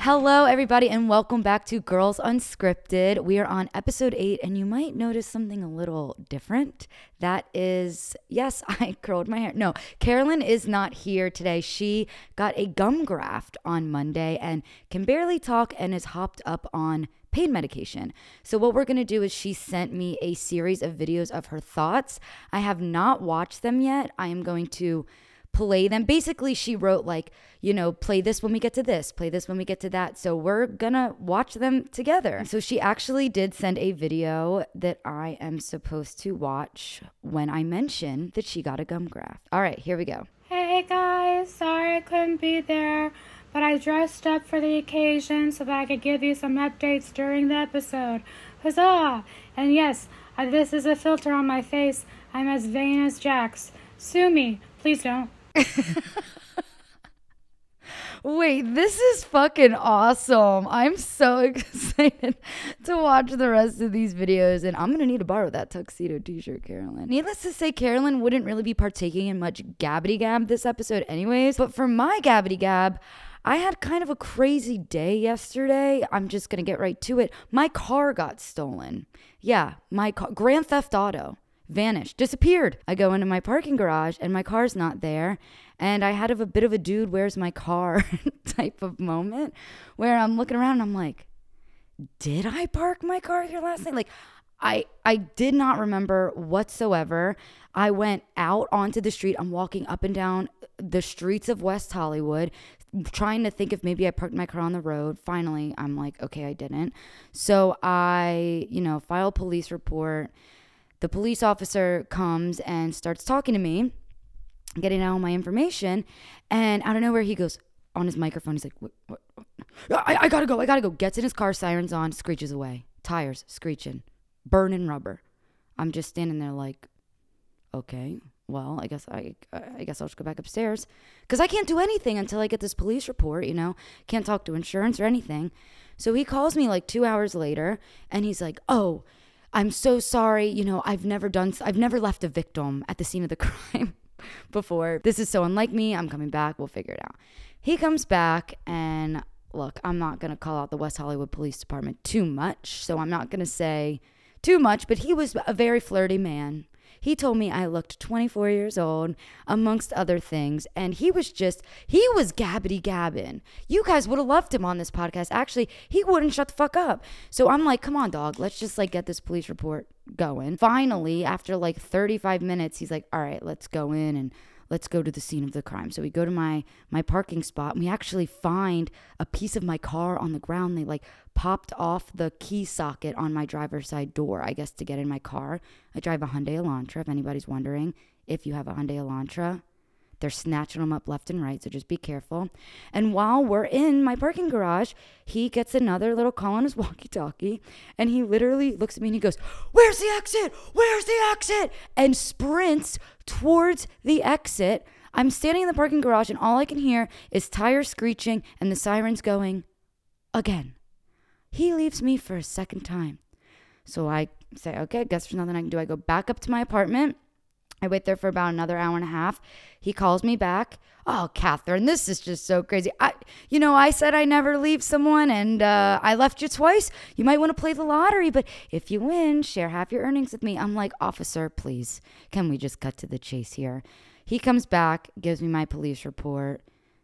Hello, everybody, and welcome back to Girls Unscripted. We are on episode 8, and you might notice something a little different. That is, yes, I curled my hair. No, Carolyn is not here today. She got a gum graft on Monday and can barely talk and is hopped up on pain medication. So what we're going to do is she sent me a series of videos of her thoughts. I have not watched them yet. I am going to play them. Basically, she wrote play this when we get to this, play this when we get to that. So we're gonna watch them together. So she actually did send a video that I am supposed to watch when I mention that she got a gum graft. All right, here we go. Hey guys, sorry I couldn't be there, but I dressed up for the occasion so that I could give you some updates during the episode. Huzzah! And yes, this is a filter on my face. I'm as vain as Jax. Sue me. Please don't. Wait, this is fucking awesome. I'm so excited to watch the rest of these videos, and I'm going to need to borrow that tuxedo t-shirt, Carolyn. Needless to say, Carolyn wouldn't really be partaking in much gabbity gab this episode anyways, but for my gabbity gab, I had kind of a crazy day yesterday. I'm just going to get right to it. My car got stolen. Yeah, my car, Grand Theft Auto. Vanished, disappeared. I go into my parking garage and my car's not there. And I had a bit of a dude, where's my car type of moment where I'm looking around and I'm like, did I park my car here last night? Like, I did not remember whatsoever. I went out onto the street. I'm walking up and down the streets of West Hollywood, trying to think if maybe I parked my car on the road. Finally, I'm like, okay, I didn't. So I, file a police report. The police officer comes and starts talking to me, getting all my information, and out of nowhere he goes on his microphone. He's like, what? I gotta go. Gets in his car, sirens on, screeches away, tires screeching, burning rubber. I'm just standing there like, okay, well, I guess I'll just go back upstairs because I can't do anything until I get this police report. Can't talk to insurance or anything. So he calls me like 2 hours later, and he's like, oh, I'm so sorry. I've never left a victim at the scene of the crime before. This is so unlike me. I'm coming back. We'll figure it out. He comes back, and look, I'm not going to call out the West Hollywood Police Department too much. So I'm not going to say too much, but he was a very flirty man. He told me I looked 24 years old, amongst other things, and he was gabbity gabbing. You guys would have loved him on this podcast. Actually, he wouldn't shut the fuck up. So I'm like, come on, dog, let's just get this police report going. Finally, after 35 minutes, he's like, all right, let's go in and let's go to the scene of the crime. So we go to my parking spot, and we actually find a piece of my car on the ground. They popped off the key socket on my driver's side door, I guess, to get in my car. I drive a Hyundai Elantra, if anybody's wondering. If you have a Hyundai Elantra, they're snatching them up left and right, so just be careful. And while we're in my parking garage, he gets another little call on his walkie-talkie, and he literally looks at me and he goes, where's the exit? Where's the exit? And sprints towards the exit. I'm standing in the parking garage, and all I can hear is tires screeching and the sirens going again. He leaves me for a second time. So I say, okay, I guess there's nothing I can do. I go back up to my apartment. I wait there for about another hour and a half. He calls me back. Oh, Catherine, this is just so crazy. I said I never leave someone, and I left you twice. You might want to play the lottery, but if you win, share half your earnings with me. I'm like, officer, please, can we just cut to the chase here? He comes back, gives me my police report,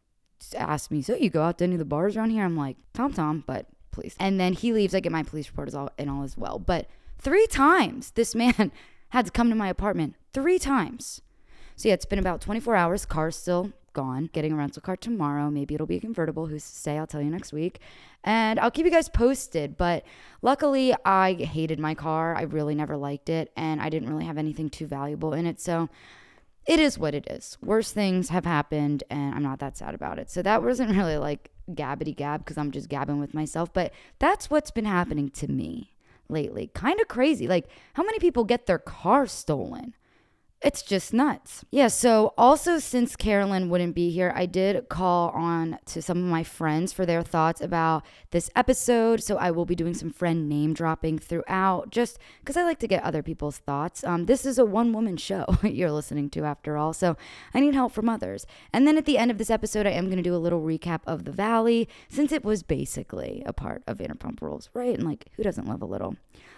asks me, so you go out to any of the bars around here? I'm like, Tom, but please. And then he leaves. I get my police report and all as well. But 3 times this man had to come to my apartment. 3 times. So yeah, it's been about 24 hours. Car's still gone. Getting a rental car tomorrow. Maybe it'll be a convertible. Who's to say? I'll tell you next week. And I'll keep you guys posted. But luckily, I hated my car. I really never liked it. And I didn't really have anything too valuable in it. So it is what it is. Worse things have happened, and I'm not that sad about it. So that wasn't really gabbity gab because I'm just gabbing with myself. But that's what's been happening to me lately. Kind of crazy. How many people get their car stolen? It's just nuts. Yeah, so also since Carolyn wouldn't be here, I did call on to some of my friends for their thoughts about this episode. So I will be doing some friend name dropping throughout just because I like to get other people's thoughts. This is a one-woman show you're listening to after all, so I need help from others. And then at the end of this episode, I am going to do a little recap of The Valley since it was basically a part of Vanderpump Rules, right? And like, who doesn't love a little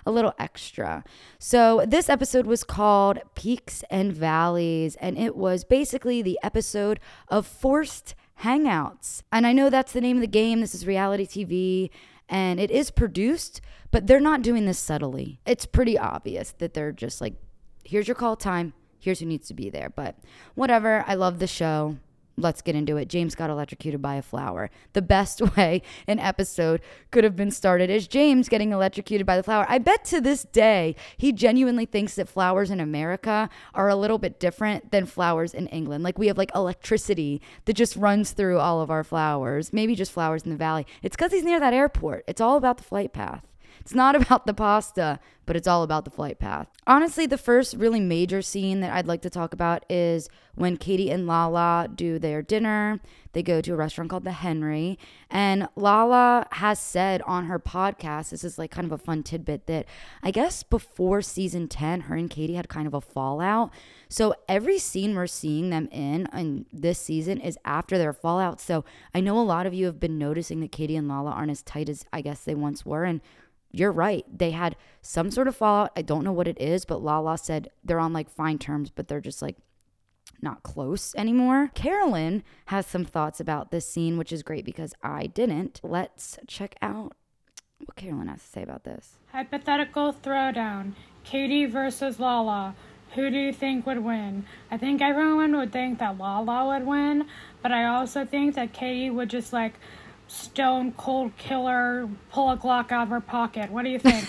extra? So this episode was called Peaks and Valleys, and it was basically the episode of Forced Hangouts. And I know that's the name of the game. This is reality TV, and it is produced, but they're not doing this subtly. It's pretty obvious that they're just like, here's your call time, here's who needs to be there. But whatever, I love the show. Let's get into it. James got electrocuted by a flower. The best way an episode could have been started is James getting electrocuted by the flower. I bet to this day he genuinely thinks that flowers in America are a little bit different than flowers in England. Like we have like electricity that just runs through all of our flowers. Maybe just flowers in the valley. It's because he's near that airport. It's all about the flight path. It's not about the pasta, but it's all about the flight path. Honestly, the first really major scene that I'd like to talk about is when Katie and Lala do their dinner. They go to a restaurant called The Henry. And Lala has said on her podcast, this is like kind of a fun tidbit, that I guess before season 10, her and Katie had kind of a fallout. So every scene we're seeing them in this season is after their fallout. So I know a lot of you have been noticing that Katie and Lala aren't as tight as I guess they once were. And you're right. They had some sort of fallout. I don't know what it is, but Lala said they're on like fine terms, but they're just like not close anymore. Carolyn has some thoughts about this scene, which is great because I didn't. Let's check out what Carolyn has to say about this. Hypothetical throwdown. Katie versus Lala. Who do you think would win? I think everyone would think that Lala would win, but I also think that Katie would just like stone cold killer, pull a Glock out of her pocket. What do you think?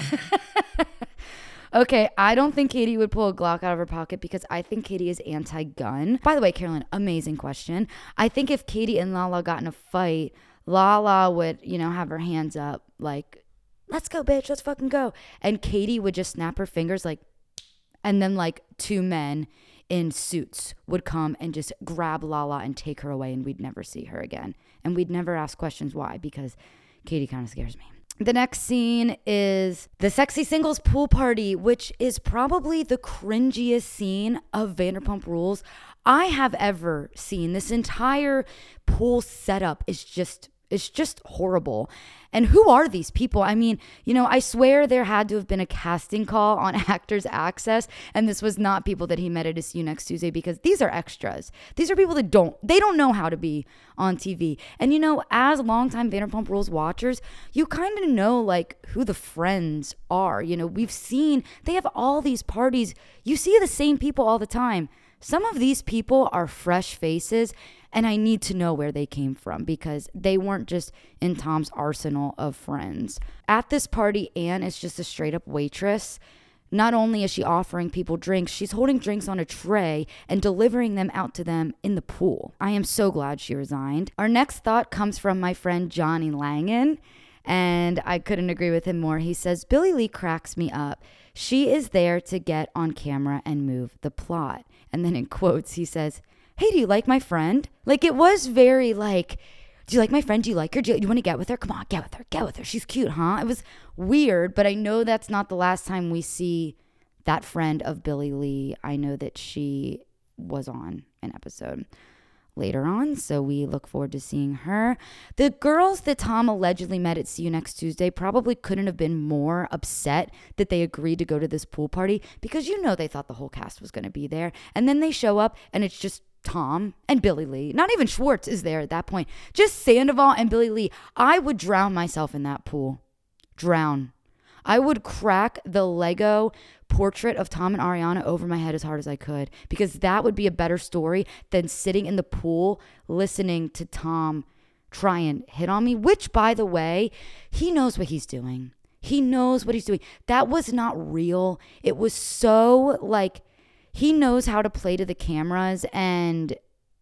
Okay, I don't think Katie would pull a Glock out of her pocket because I think Katie is anti-gun. By the way, Carolyn, amazing question. I think if Katie and Lala got in a fight, Lala would, have her hands up like, let's go, bitch, let's fucking go. And Katie would just snap her fingers like, and then like two men in suits would come and just grab Lala and take her away, and we'd never see her again. And we'd never ask questions why, because Katie kind of scares me. The next scene is the Sexy Singles pool party, which is probably the cringiest scene of Vanderpump Rules I have ever seen. This entire pool setup is just horrible. And who are these people? I mean, I swear there had to have been a casting call on Actors Access, and this was not people that he met at a See You Next Tuesday, because these are extras. These are people that don't know how to be on TV. And as longtime Vanderpump Rules watchers, you kind of know like who the friends are. We've seen they have all these parties. You see the same people all the time. Some of these people are fresh faces, and I need to know where they came from because they weren't just in Tom's arsenal of friends. At this party, Anne is just a straight up waitress. Not only is she offering people drinks, she's holding drinks on a tray and delivering them out to them in the pool. I am so glad she resigned. Our next thought comes from my friend Johnny Langan, and I couldn't agree with him more. He says, Billie Lee cracks me up. She is there to get on camera and move the plot. And then in quotes, he says, hey, do you like my friend? Like, it was very like, do you like my friend? Do you like her? Do you want to get with her? Come on, get with her. She's cute, huh? It was weird, but I know that's not the last time we see that friend of Billie Lee. I know that she was on an episode later on, so we look forward to seeing her. The girls that Tom allegedly met at See You Next Tuesday probably couldn't have been more upset that they agreed to go to this pool party, because they thought the whole cast was going to be there, and then they show up and it's just Tom and Billie Lee. Not even Schwartz is there at that point. Just Sandoval and Billie Lee. I would drown myself in that pool. Drown. I would crack the Lego portrait of Tom and Ariana over my head as hard as I could, because that would be a better story than sitting in the pool listening to Tom try and hit on me, which, by the way, he knows what he's doing. He knows what he's doing. That was not real. It was so like, he knows how to play to the cameras, and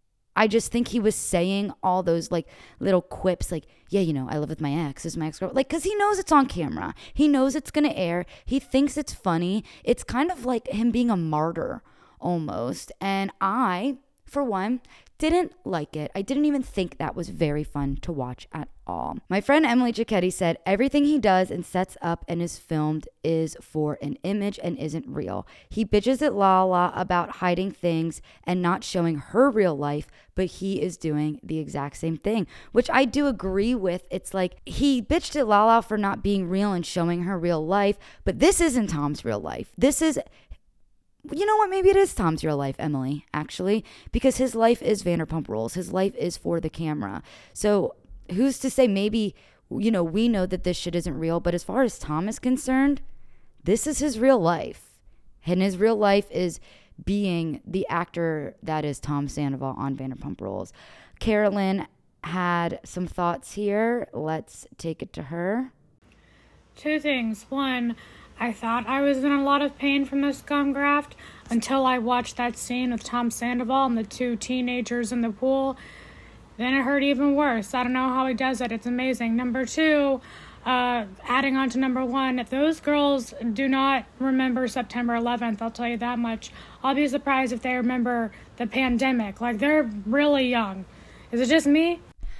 I just think he was saying all those like little quips like, yeah, I live with my ex. This is my ex-girl. Like, because he knows it's on camera. He knows it's going to air. He thinks it's funny. It's kind of like him being a martyr almost. And I, for one, didn't like it. I didn't even think that was very fun to watch at all. My friend Emily Cicchetti said everything he does and sets up and is filmed is for an image and isn't real. He bitches at Lala about hiding things and not showing her real life, but he is doing the exact same thing, which I do agree with. It's like he bitched at Lala for not being real and showing her real life, but this isn't Tom's real life. This is, you know what? Maybe it is Tom's real life, Emily, actually, because his life is Vanderpump Rules. His life is for the camera. So who's to say maybe, we know that this shit isn't real, but as far as Tom is concerned, this is his real life. And his real life is being the actor that is Tom Sandoval on Vanderpump Rules. Carolyn had some thoughts here. Let's take it to her. 2 things. 1, I thought I was in a lot of pain from this gum graft until I watched that scene with Tom Sandoval and the 2 teenagers in the pool. Then it hurt even worse. I don't know how he does it. It's amazing. Number 2, adding on to number 1, if those girls do not remember September 11th, I'll tell you that much. I'll be surprised if they remember the pandemic. Like, they're really young. Is it just me?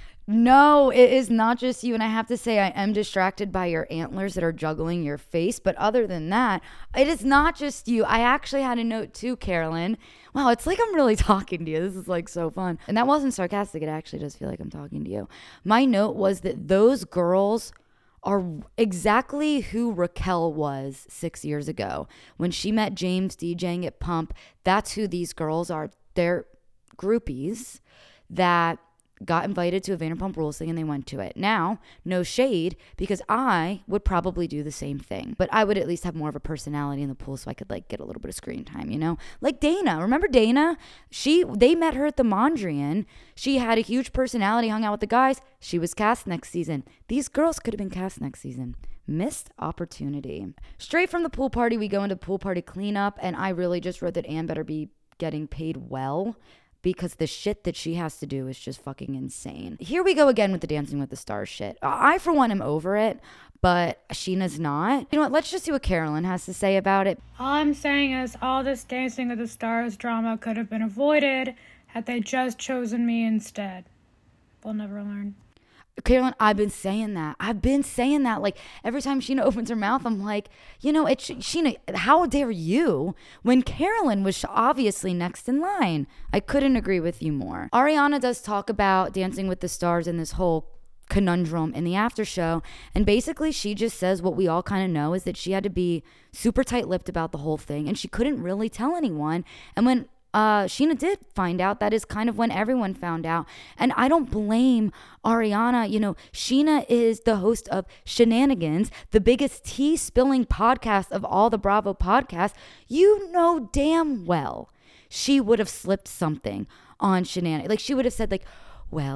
No, it is not just you. And I have to say, I am distracted by your antlers that are juggling your face. But other than that, it is not just you. I actually had a note too, Carolyn. Wow, it's like I'm really talking to you. This is like so fun. And that wasn't sarcastic. It actually does feel like I'm talking to you. My note was that those girls are exactly who Raquel was 6 years ago. When she met James DJing at Pump, that's who these girls are. They're groupies that got invited to a Vanderpump Rules thing and they went to it. Now, no shade, because I would probably do the same thing, but I would at least have more of a personality in the pool so I could like get a little bit of screen time, Like Dana. Remember Dana? They met her at the Mondrian. She had a huge personality, hung out with the guys. She was cast next season. These girls could have been cast next season. Missed opportunity. Straight from the pool party, we go into pool party cleanup, and I really just wrote that Anne better be getting paid well, because the shit that she has to do is just fucking insane. Here we go again with the Dancing with the Stars shit. I, for one, am over it, but Sheena's not. You know what? Let's just see what Carolyn has to say about it. All I'm saying is all this Dancing with the Stars drama could have been avoided had they just chosen me instead. We'll never learn. Carolyn, I've been saying that. Like, every time Sheena opens her mouth, I'm like, Sheena, how dare you? When Carolyn was obviously next in line. I couldn't agree with you more. Ariana does talk about Dancing with the Stars and this whole conundrum in the after show. And basically, she just says what we all kind of know is that she had to be super tight-lipped about the whole thing. And she couldn't really tell anyone. And when Sheena did find out, that is kind of when everyone found out. And I don't blame Ariana. Sheena is the host of Shenanigans, the biggest tea spilling podcast of all the Bravo podcasts. You know damn well she would have slipped something on Shenanigans. Like, she would have said, like, well,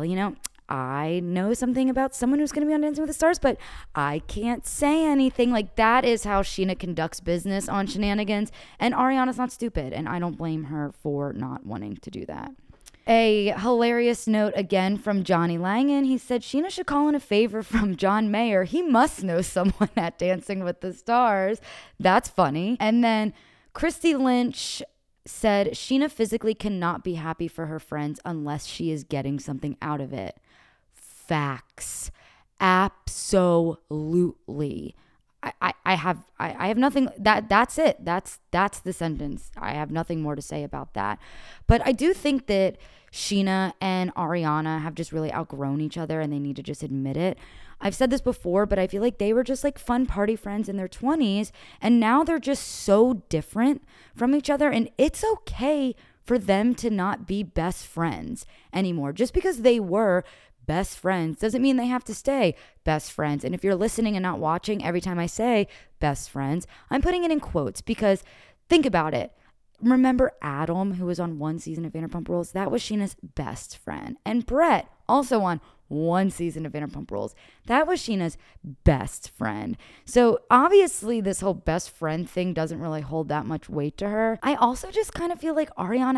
I know something about someone who's going to be on Dancing with the Stars, but I can't say anything. Like, that is how Sheena conducts business on Shenanigans. And Ariana's not stupid, and I don't blame her for not wanting to do that. A hilarious note again from Johnny Langan. He said, Sheena should call in a favor from John Mayer. He must know someone at Dancing with the Stars. That's funny. And then Christy Lynch said, Sheena physically cannot be happy for her friends unless she is getting something out of it. Facts. Absolutely. I have nothing. That's it. That's the sentence. I have nothing more to say about that. But I do think that Sheena and Ariana have just really outgrown each other, and they need to just admit it. I've said this before, but I feel like they were just like fun party friends in their 20s, and now they're just so different from each other, and it's okay for them to not be best friends anymore. Just because they were best friends doesn't mean they have to stay best friends. And if you're listening and not watching, every time I say best friends, I'm putting it in quotes, because think about it. Remember Adam, who was on one season of Vanderpump Rules? That was Sheena's best friend. And Brett, also on one season of Vanderpump Rules. That was Sheena's best friend. So obviously this whole best friend thing doesn't really hold that much weight to her. I also just kind of feel like Ariana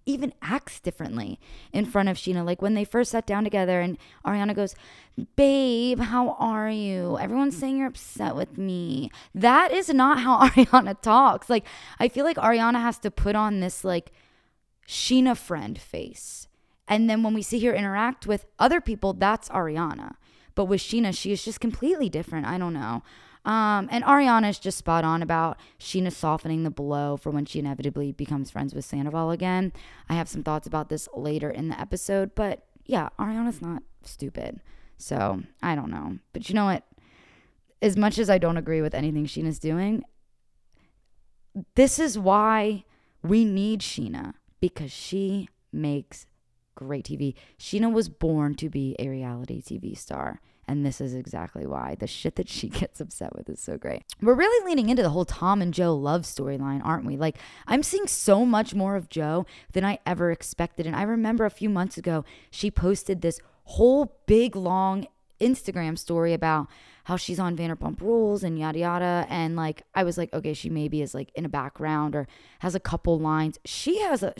even acts differently in front of Sheena. Like when they first sat down together and Ariana goes, babe, how are you? Everyone's saying you're upset with me. That is not how Ariana talks. Like, I feel like Ariana has to put on this like Sheena friend face. And then when we see her interact with other people, that's Ariana. But with Sheena, she is just completely different. I don't know. And Ariana is just spot on about Sheena softening the blow for when she inevitably becomes friends with Sandoval again. I have some thoughts about this later in the episode, but yeah, Ariana's not stupid. So I don't know. But you know what? As much as I don't agree with anything Sheena's doing, this is why we need Sheena, because she makes great TV. Sheena was born to be a reality TV star. And this is exactly why. The shit that she gets upset with is so great. We're really leaning into the whole Tom and Joe love storyline, aren't we? Like, I'm seeing so much more of Joe than I ever expected. And I remember a few months ago, she posted this whole big, long Instagram story about how she's on Vanderpump Rules and yada, yada. And, like, I was like, okay, she maybe is, like, in a background or has a couple lines. She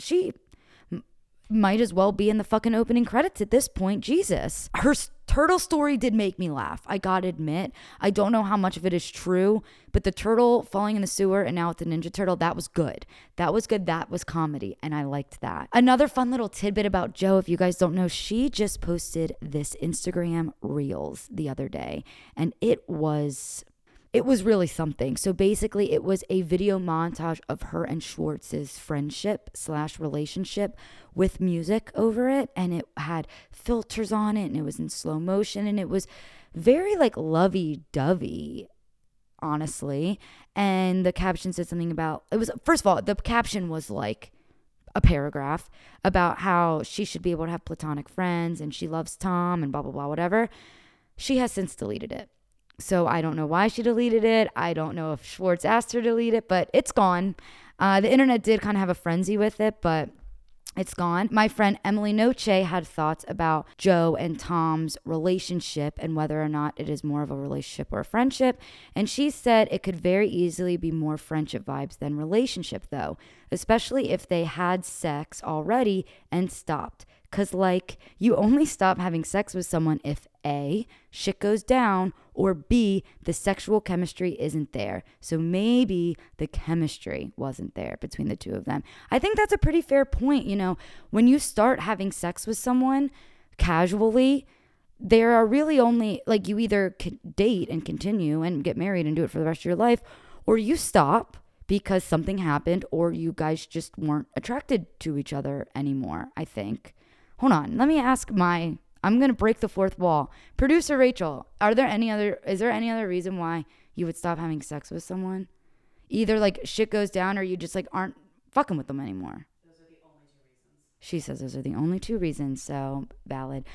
might as well be in the fucking opening credits at this point. Jesus. Her turtle story did make me laugh. I gotta admit. I don't know how much of it is true, but the turtle falling in the sewer and now it's a Ninja Turtle, that was good. That was good. That was comedy. And I liked that. Another fun little tidbit about Joe, if you guys don't know, she just posted this Instagram Reels the other day. And it was really something. So basically it was a video montage of her and Schwartz's friendship / relationship with music over it. And it had filters on it and it was in slow motion and it was very like lovey-dovey, honestly. And the caption said something about, first of all, the caption was like a paragraph about how she should be able to have platonic friends and she loves Tom and blah, blah, blah, whatever. She has since deleted it. So I don't know why she deleted it. I don't know if Schwartz asked her to delete it, but it's gone. The internet did kind of have a frenzy with it, but it's gone. My friend Emily Noche had thoughts about Joe and Tom's relationship and whether or not it is more of a relationship or a friendship. And she said it could very easily be more friendship vibes than relationship, though, especially if they had sex already and stopped. Because, like, you only stop having sex with someone if A, shit goes down, or B, the sexual chemistry isn't there. So maybe the chemistry wasn't there between the two of them. I think that's a pretty fair point. You know, when you start having sex with someone casually, there are really only, like, you either date and continue and get married and do it for the rest of your life, or you stop because something happened, or you guys just weren't attracted to each other anymore, I think. Hold on. Let me ask I'm going to break the fourth wall. Producer Rachel, is there any other reason why you would stop having sex with someone? Either like shit goes down or you just like aren't fucking with them anymore. Those are the only 2 reasons. She says those are the only 2 reasons. So valid.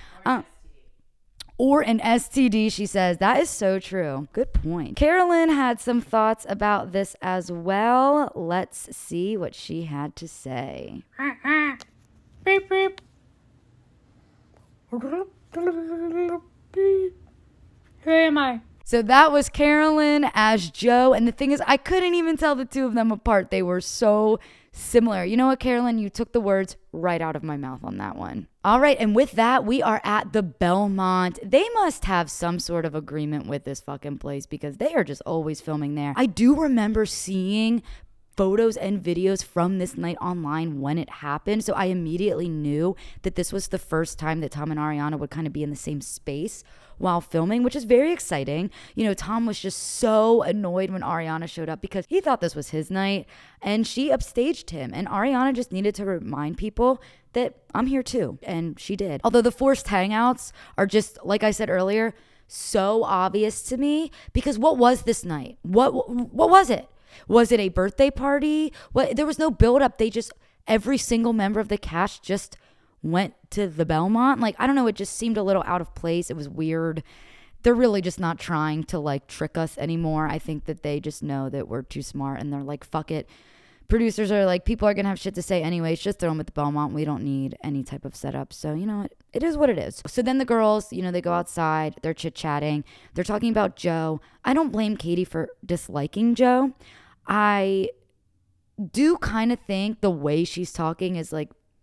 Or an STD, she says. That is so true. Good point. Carolyn had some thoughts about this as well. Let's see what she had to say. Beep, beep. Who am I? So that was Carolyn as Joe. And the thing is, I couldn't even tell the 2 of them apart. They were so similar. You know what, Carolyn? You took the words right out of my mouth on that one. All right. And with that, we are at the Belmont. They must have some sort of agreement with this fucking place because they are just always filming there. I do remember seeing photos and videos from this night online when it happened. So I immediately knew that this was the first time that Tom and Ariana would kind of be in the same space while filming, which is very exciting. You know, Tom was just so annoyed when Ariana showed up because he thought this was his night and she upstaged him. And Ariana just needed to remind people that I'm here too. And she did. Although the forced hangouts are just, like I said earlier, so obvious to me because what was this night? What was it? Was it a birthday party? There was no build up. Every single member of the cast just went to the Belmont. Like, I don't know. It just seemed a little out of place. It was weird. They're really just not trying to like trick us anymore. I think that they just know that we're too smart and they're like, fuck it. Producers are like, people are going to have shit to say anyways. Just throw them at the Belmont. We don't need any type of setup. So, you know, it is what it is. So then the girls, you know, they go outside. They're chit-chatting. They're talking about Joe. I don't blame Katie for disliking Joe. I do kind of think the way she's talking is like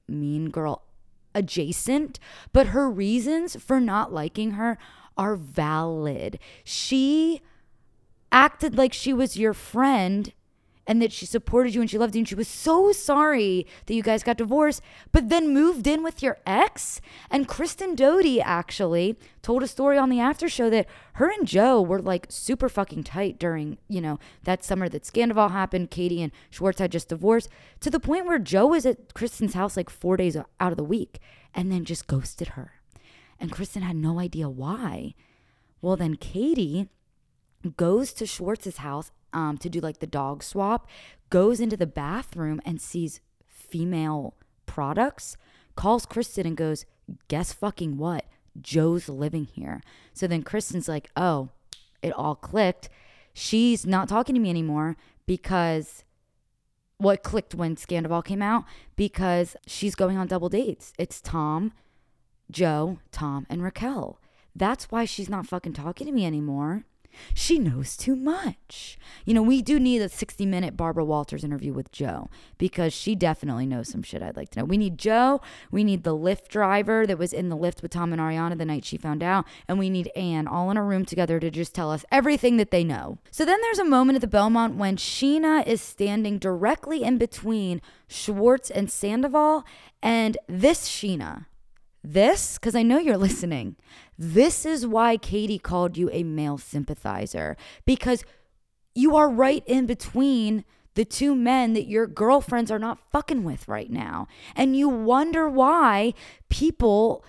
mean girl adjacent, but her reasons for not liking her are valid. She acted like she was your friend and that she supported you and she loved you and she was so sorry that you guys got divorced, but then moved in with your ex. And Kristen Doute actually told a story on the after show that her and Joe were like super fucking tight during, that summer that Scandival happened. Katie and Schwartz had just divorced, to the point where Joe was at Kristen's house like 4 days out of the week and then just ghosted her. And Kristen had no idea why. Well, then Katie goes to Schwartz's house to do like the dog swap, goes into the bathroom and sees female products, calls Kristen and goes, guess fucking what? Joe's living here. So then Kristen's like, oh, it all clicked. She's not talking to me anymore because what clicked when Scandival came out, because she's going on double dates. It's Tom, Joe, Tom, and Raquel. That's why she's not fucking talking to me anymore. She knows too much. We do need a 60-minute Barbara Walters interview with Joe because she definitely knows some shit I'd like to know. We need Joe. We need the Lyft driver that was in the Lyft with Tom and Ariana the night she found out. And we need Anne all in a room together to just tell us everything that they know. So then there's a moment at the Belmont when Scheana is standing directly in between Schwartz and Sandoval. And this Scheana, because I know you're listening, this is why Katie called you a male sympathizer, because you are right in between the two men that your girlfriends are not fucking with right now. And you wonder why people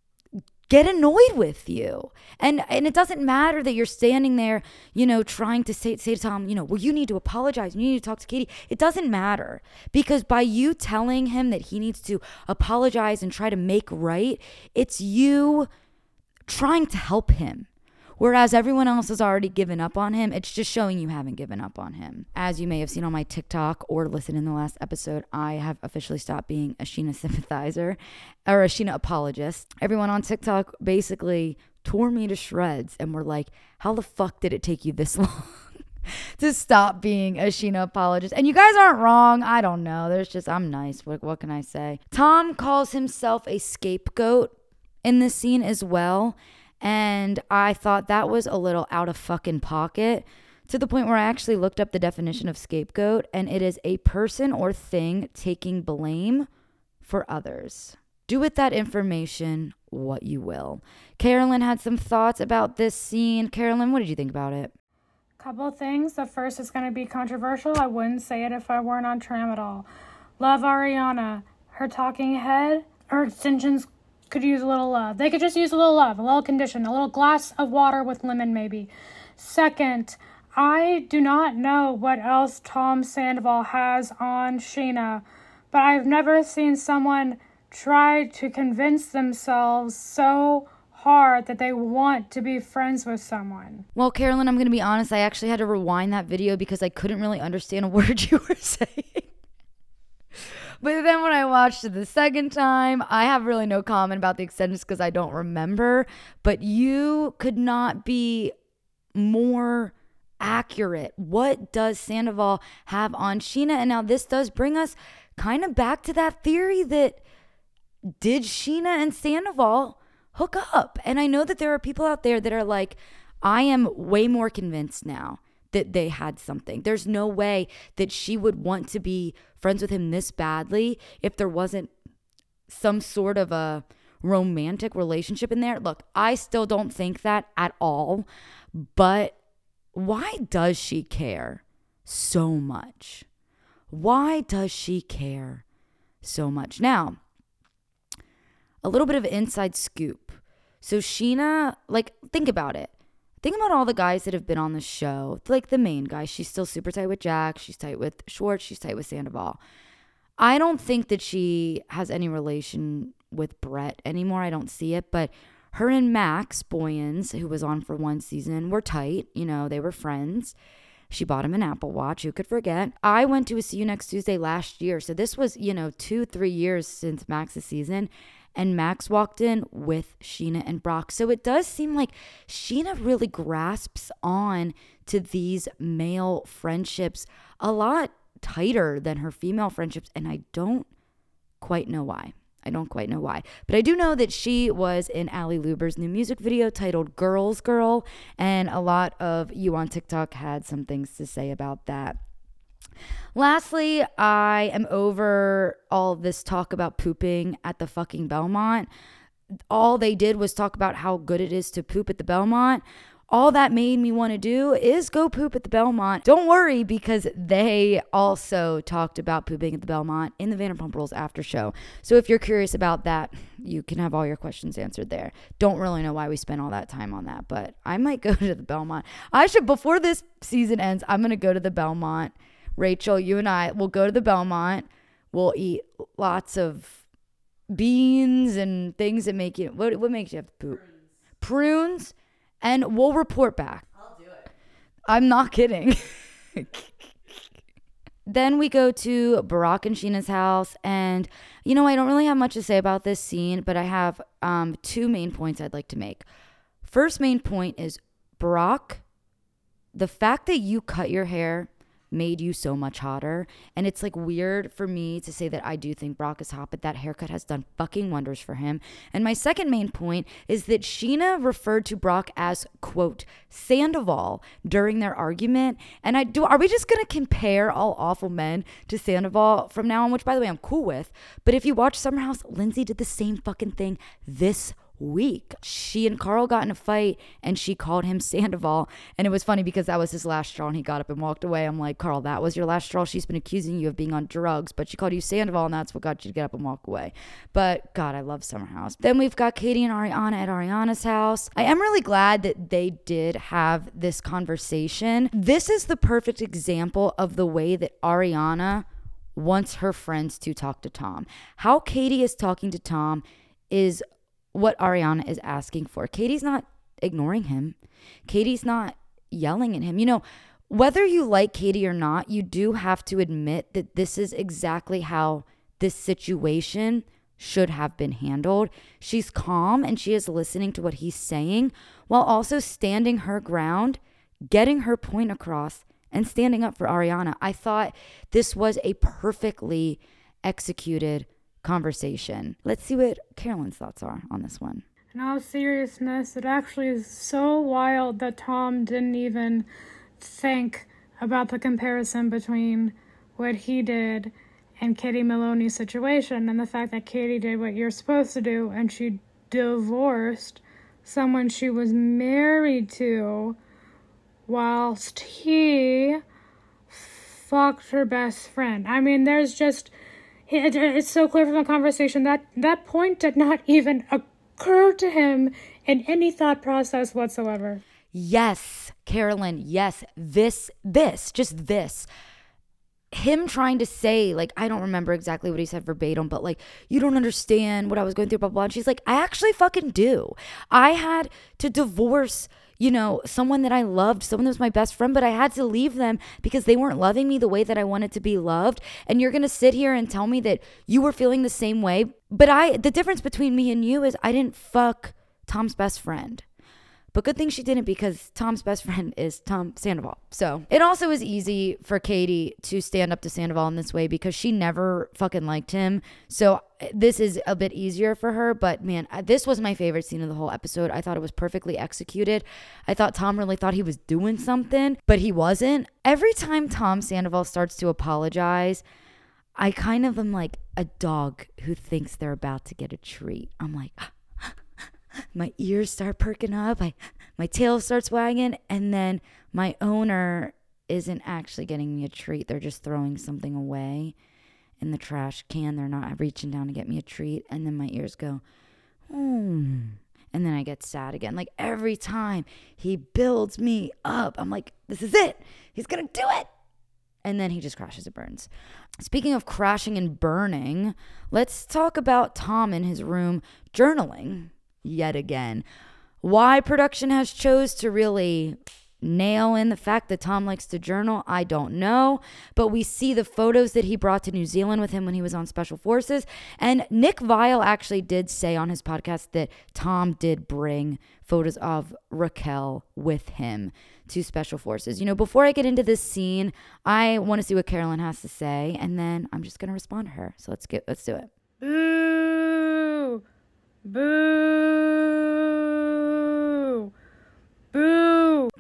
get annoyed with you. And it doesn't matter that you're standing there, trying to say to Tom, well, you need to apologize. You need to talk to Katie. It doesn't matter, because by you telling him that he needs to apologize and try to make right, it's you trying to help him. Whereas everyone else has already given up on him, it's just showing you haven't given up on him. As you may have seen on my TikTok or listened in the last episode, I have officially stopped being a Scheana sympathizer or a Scheana apologist. Everyone on TikTok basically tore me to shreds and were like, how the fuck did it take you this long to stop being a Scheana apologist? And you guys aren't wrong. I don't know. I'm nice. What can I say? Tom calls himself a scapegoat in this scene as well. And I thought that was a little out of fucking pocket, to the point where I actually looked up the definition of scapegoat, and it is a person or thing taking blame for others. Do with that information what you will. Carolyn had some thoughts about this scene. Carolyn, what did you think about it? Couple things. The first is going to be controversial. I wouldn't say it if I weren't on Tramadol. Love Ariana. Her talking head, her extensions could use a little love. They could just use a little love, a little condition, a little glass of water with lemon maybe. Second, I do not know what else Tom Sandoval has on Scheana, but I've never seen someone try to convince themselves so hard that they want to be friends with someone. Well, Carolyn, I'm going to be honest. I actually had to rewind that video because I couldn't really understand a word you were saying. But then when I watched it the second time, I have really no comment about the extensions because I don't remember. But you could not be more accurate. What does Sandoval have on Scheana? And now this does bring us kind of back to that theory that did Scheana and Sandoval hook up? And I know that there are people out there that are like, I am way more convinced now that they had something. There's no way that she would want to be friends with him this badly if there wasn't some sort of a romantic relationship in there. Look, I still don't think that at all, but why does she care so much? Why does she care so much? Now, a little bit of inside scoop. So Scheana, think about it. Think about all the guys that have been on the show, like the main guy. She's still super tight with Jack. She's tight with Schwartz. She's tight with Sandoval. I don't think that she has any relation with Brett anymore. I don't see it. But her and Max Boyens, who was on for one season, were tight. They were friends. She bought him an Apple Watch. Who could forget? I went to a See You Next Tuesday last year. So this was, 2-3 years since Max's season. And Max walked in with Scheana and Brock. So it does seem like Scheana really grasps on to these male friendships a lot tighter than her female friendships. And I don't quite know why. I don't quite know why. But I do know that she was in Ali Luber's new music video titled Girls Girl, and a lot of you on TikTok had some things to say about that. Lastly, I am over all this talk about pooping at the fucking Belmont. All they did was talk about how good it is to poop at the Belmont. All that made me want to do is go poop at the Belmont. Don't worry, because they also talked about pooping at the Belmont in the Vanderpump Rules after show. So if you're curious about that, you can have all your questions answered there. Don't really know why we spent all that time on that, but I might go to the Belmont. Before this season ends, I'm going to go to the Belmont. Rachel, you and I will go to the Belmont. We'll eat lots of beans and things that make you, what makes you have to poop? Prunes. And we'll report back. I'll do it. I'm not kidding. Then we go to Barack and Sheena's house. And, I don't really have much to say about this scene, but I have 2 main points I'd like to make. First main point is, Barack, the fact that you cut your hair made you so much hotter. And it's like weird for me to say that I do think Brock is hot, but that haircut has done fucking wonders for him. And my second main point is that Sheena referred to Brock as, quote, Sandoval during their argument. And are we just going to compare all awful men to Sandoval from now on, which by the way, I'm cool with. But if you watch Summer House, Lindsay did the same fucking thing this week. She and Carl got in a fight and she called him Sandoval, and it was funny because that was his last straw and he got up and walked away. I'm like, Carl, that was your last straw? She's been accusing you of being on drugs, but she called you Sandoval and that's what got you to get up and walk away. But God, I love Summer House. Then we've got Katie and Ariana at Ariana's house. I am really glad that they did have this conversation. This is the perfect example of the way that Ariana wants her friends to talk to Tom. How Katie is talking to Tom is what Ariana is asking for. Katie's not ignoring him. Katie's not yelling at him. Whether you like Katie or not, you do have to admit that this is exactly how this situation should have been handled. She's calm and she is listening to what he's saying while also standing her ground, getting her point across, and standing up for Ariana. I thought this was a perfectly executed conversation. Let's see what Carolyn's thoughts are on this one. In all seriousness, it actually is so wild that Tom didn't even think about the comparison between what he did and Katie Maloney's situation, and the fact that Katie did what you're supposed to do and she divorced someone she was married to whilst he fucked her best friend. I mean, there's just, it's so clear from the conversation that that point did not even occur to him in any thought process whatsoever. Yes, Carolyn, yes. This. Him trying to say, like, I don't remember exactly what he said verbatim, but like, you don't understand what I was going through, blah, blah. And she's like, I actually fucking do. I had to divorce, someone that I loved, someone that was my best friend, but I had to leave them because they weren't loving me the way that I wanted to be loved. And you're going to sit here and tell me that you were feeling the same way. But the difference between me and you is I didn't fuck Tom's best friend. But good thing she didn't, because Tom's best friend is Tom Sandoval. So it also is easy for Katie to stand up to Sandoval in this way because she never fucking liked him. So this is a bit easier for her. But man, this was my favorite scene of the whole episode. I thought it was perfectly executed. I thought Tom really thought he was doing something, but he wasn't. Every time Tom Sandoval starts to apologize, I kind of am like a dog who thinks they're about to get a treat. I'm like, my ears start perking up, my tail starts wagging, and then my owner isn't actually getting me a treat. They're just throwing something away in the trash can. They're not reaching down to get me a treat. And then my ears go, and then I get sad again. Like every time he builds me up, I'm like, this is it. He's going to do it. And then he just crashes and burns. Speaking of crashing and burning, let's talk about Tom in his room journaling. Yet again, why production has chose to really nail in the fact that Tom likes to journal, I don't know, but we see the photos that he brought to New Zealand with him when he was on Special Forces. And Nick Viall actually did say on his podcast that Tom did bring photos of Raquel with him to Special Forces. Before I get into this scene, I want to see what Carolyn has to say, and then I'm just going to respond to her. So let's do it. Boo! Boo! Boo!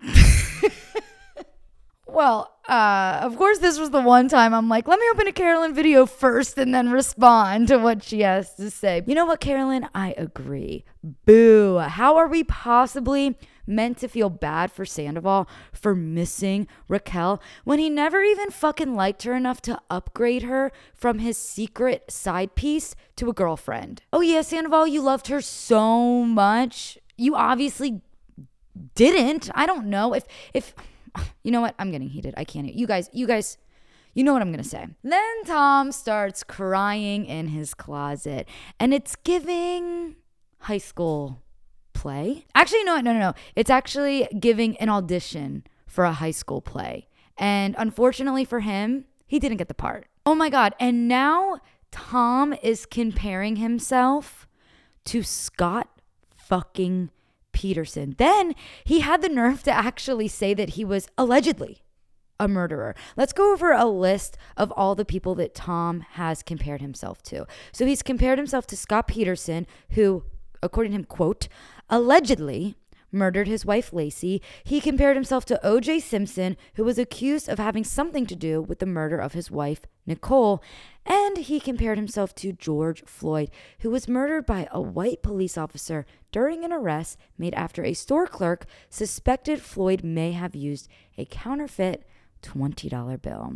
Well, of course, this was the one time I'm like, let me open a Carolyn video first and then respond to what she has to say. You know what, Carolyn? I agree. Boo. How are we possibly meant to feel bad for Sandoval for missing Raquel when he never even fucking liked her enough to upgrade her from his secret side piece to a girlfriend? Oh yeah, Sandoval, you loved her so much. You obviously didn't. I don't know if you know what? I'm getting heated. I can't. You guys, you know what I'm going to say. Then Tom starts crying in his closet, and it's giving high school play. Actually, no. It's actually giving an audition for a high school play. And unfortunately for him, he didn't get the part. Oh my God. And now Tom is comparing himself to Scott fucking Peterson. Then he had the nerve to actually say that he was allegedly a murderer. Let's go over a list of all the people that Tom has compared himself to. So he's compared himself to Scott Peterson, who, according to him, quote, allegedly murdered his wife Lacey. He compared himself to O.J. Simpson, who was accused of having something to do with the murder of his wife Nicole. And he compared himself to George Floyd, who was murdered by a white police officer during an arrest made after a store clerk suspected Floyd may have used a counterfeit $20 bill.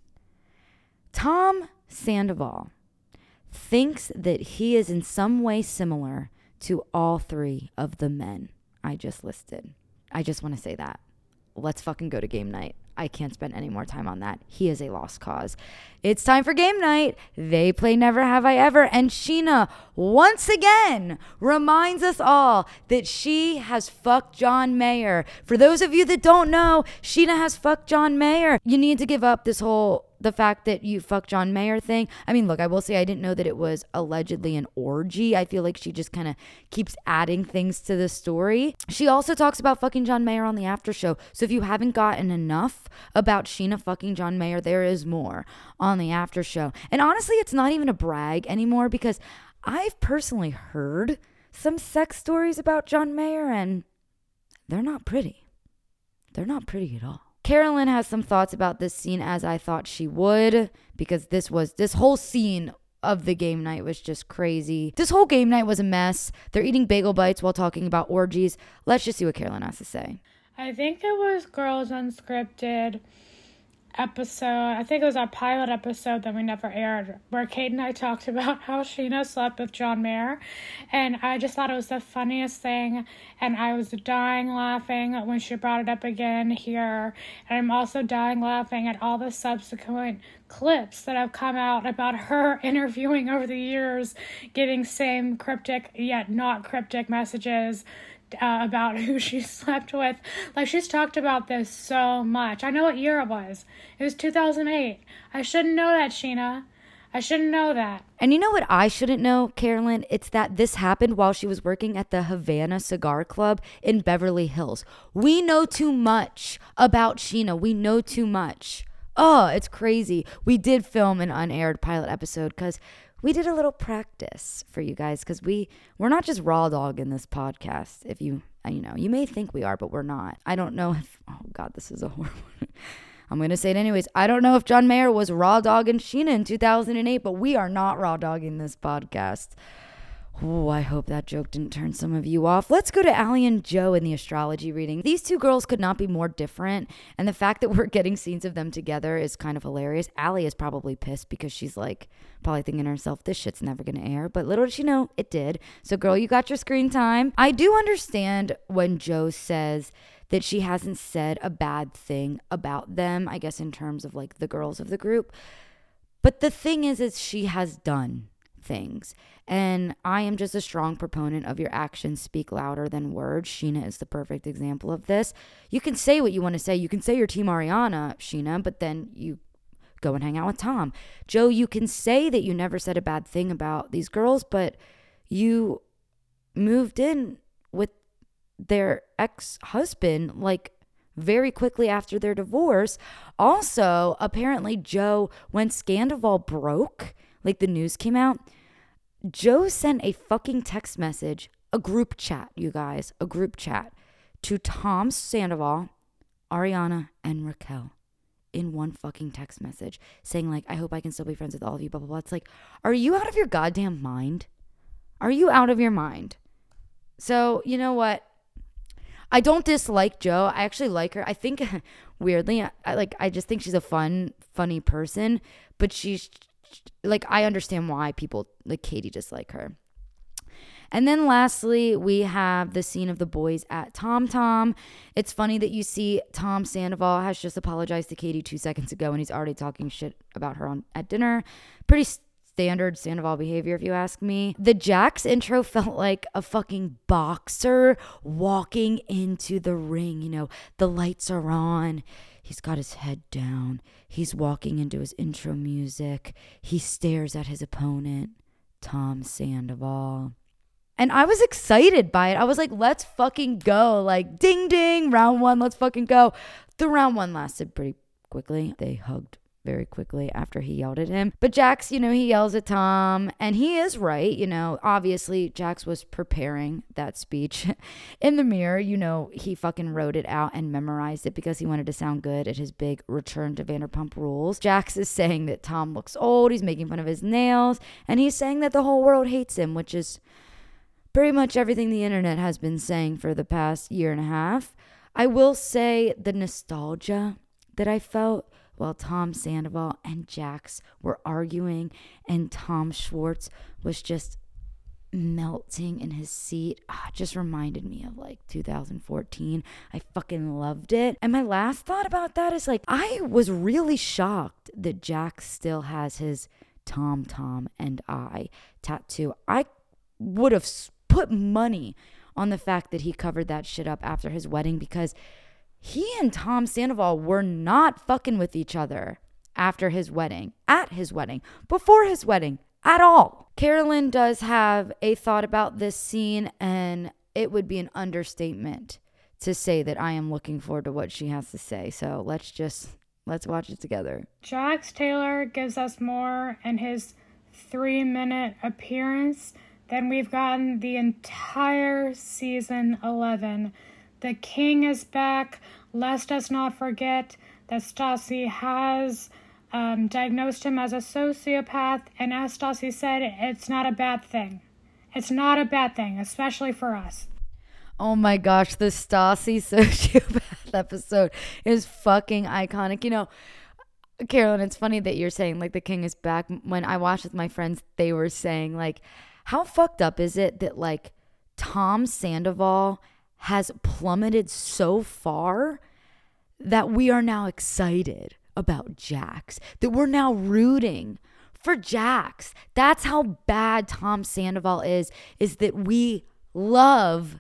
Tom Sandoval thinks that he is in some way similar to all three of the men I just listed. I just want to say that. Let's fucking go to game night. I can't spend any more time on that. He is a lost cause. It's time for game night. They play Never Have I Ever. And Scheana, once again, reminds us all that she has fucked John Mayer. For those of you that don't know, Scheana has fucked John Mayer. You need to give up the fact that you fucked John Mayer thing. I mean, look, I will say I didn't know that it was allegedly an orgy. I feel like she just kind of keeps adding things to the story. She also talks about fucking John Mayer on the after show. So if you haven't gotten enough about Scheana fucking John Mayer, there is more on the after show. And honestly, it's not even a brag anymore because I've personally heard some sex stories about John Mayer and they're not pretty. They're not pretty at all. Carolyn has some thoughts about this scene, as I thought she would, because this whole scene of the game night was just crazy. This whole game night was a mess. They're eating bagel bites while talking about orgies. Let's just see what Carolyn has to say. I think it was Girls Unscripted episode. I think it was our pilot episode that we never aired, where Kate and I talked about how Scheana slept with John Mayer, and I just thought it was the funniest thing, and I was dying laughing when she brought it up again here, and I'm also dying laughing at all the subsequent clips that have come out about her interviewing over the years, giving same cryptic yet not cryptic messages about who she slept with. Like, she's talked about this so much. I know what year it was. It was 2008. I shouldn't know that, Scheana. I shouldn't know that. And you know what I shouldn't know, Carolyn? It's that this happened while she was working at the Havana Cigar Club in Beverly Hills. We know too much about Scheana. We know too much. Oh, it's crazy. We did film an unaired pilot episode because we did a little practice for you guys because we're not just raw dog in this podcast. If you may think we are, but we're not. I don't know if, oh God, this is a horrible, I'm going to say it anyways. I don't know if John Mayer was raw dogging Scheana in 2008, but we are not raw dogging this podcast. Oh, I hope that joke didn't turn some of you off. Let's go to Allie and Joe in the astrology reading. These two girls could not be more different, and the fact that we're getting scenes of them together is kind of hilarious. Allie is probably pissed because she's like probably thinking to herself, this shit's never going to air, but little did she know it did. So girl, you got your screen time. I do understand when Joe says that she hasn't said a bad thing about them, I guess in terms of like the girls of the group. But the thing is she has done things. And I am just a strong proponent of your actions speak louder than words. Scheana is the perfect example of this. You can say what you want to say. You can say you're Team Ariana, Scheana, but then you go and hang out with Tom. Joe, you can say that you never said a bad thing about these girls, but you moved in with their ex-husband like very quickly after their divorce. Also, apparently Joe, when Scandoval broke, like the news came out, Joe sent a fucking text message, a group chat, you guys, a group chat to Tom Sandoval, Ariana, and Raquel in one fucking text message saying like, I hope I can still be friends with all of you, blah, blah, blah. It's like, are you out of your goddamn mind? Are you out of your mind? So, you know what? I don't dislike Joe. I actually like her. I think, weirdly, I just think she's a funny person. But she's, like, I understand why people, like Katie, dislike her. And then lastly, we have the scene of the boys at Tom Tom. It's funny that you see Tom Sandoval has just apologized to Katie 2 seconds ago, and he's already talking shit about her at dinner. Pretty standard Sandoval behavior, if you ask me. The Jax intro felt like a fucking boxer walking into the ring. You know, the lights are on. He's got his head down. He's walking into his intro music. He stares at his opponent, Tom Sandoval. And I was excited by it. I was like, let's fucking go. Like, ding, ding, round one, let's fucking go. The round one lasted pretty quickly. They hugged very quickly after he yelled at him. But Jax, you know, he yells at Tom, and he is right. You know, obviously, Jax was preparing that speech in the mirror. You know, he fucking wrote it out and memorized it because he wanted to sound good at his big return to Vanderpump Rules. Jax is saying that Tom looks old. He's making fun of his nails. And he's saying that the whole world hates him, which is pretty much everything the internet has been saying for the past year and a half. I will say the nostalgia that I felt while Tom Sandoval and Jax were arguing and Tom Schwartz was just melting in his seat just reminded me of like 2014. I fucking loved it. And my last thought about that is like, I was really shocked that Jax still has his Tom Tom and I tattoo. I would have put money on the fact that he covered that shit up after his wedding, because he and Tom Sandoval were not fucking with each other after his wedding, at his wedding, before his wedding, at all. Carolyn does have a thought about this scene, and it would be an understatement to say that I am looking forward to what she has to say. So let's watch it together. Jax Taylor gives us more in his 3-minute appearance than we've gotten the entire season 11. The king is back. Let us not forget that Stassi has diagnosed him as a sociopath, and as Stassi said, it's not a bad thing. It's not a bad thing, especially for us. Oh my gosh, the Stassi sociopath episode is fucking iconic. You know, Carolyn, it's funny that you're saying like the king is back. When I watched with my friends, they were saying like, how fucked up is it that like Tom Sandoval has plummeted so far that we are now excited about Jax, that we're now rooting for Jax. That's how bad Tom Sandoval is that we love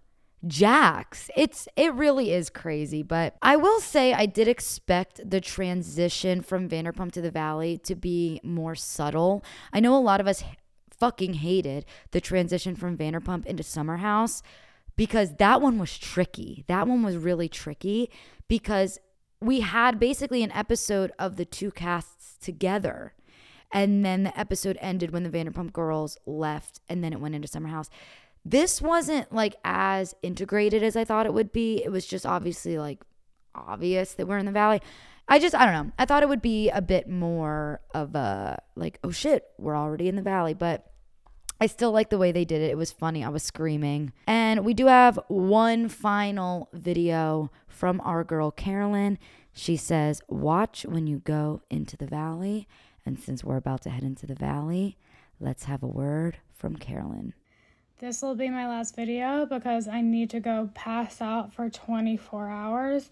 Jax. It really is crazy. But I will say I did expect the transition from Vanderpump to the Valley to be more subtle. I know a lot of us fucking hated the transition from Vanderpump into Summer House, because that one was tricky. That one was really tricky because we had basically an episode of the two casts together. And then the episode ended when the Vanderpump girls left, and then it went into Summer House. This wasn't like as integrated as I thought it would be. It was just obviously like obvious that we're in the Valley. I don't know. I thought it would be a bit more of a like, oh shit, we're already in the Valley. But I still like the way they did it. It was funny. I was screaming. And we do have one final video from our girl Carolyn. She says, watch when you go into the Valley. And since we're about to head into the Valley, let's have a word from Carolyn. This will be my last video because I need to go pass out for 24 hours.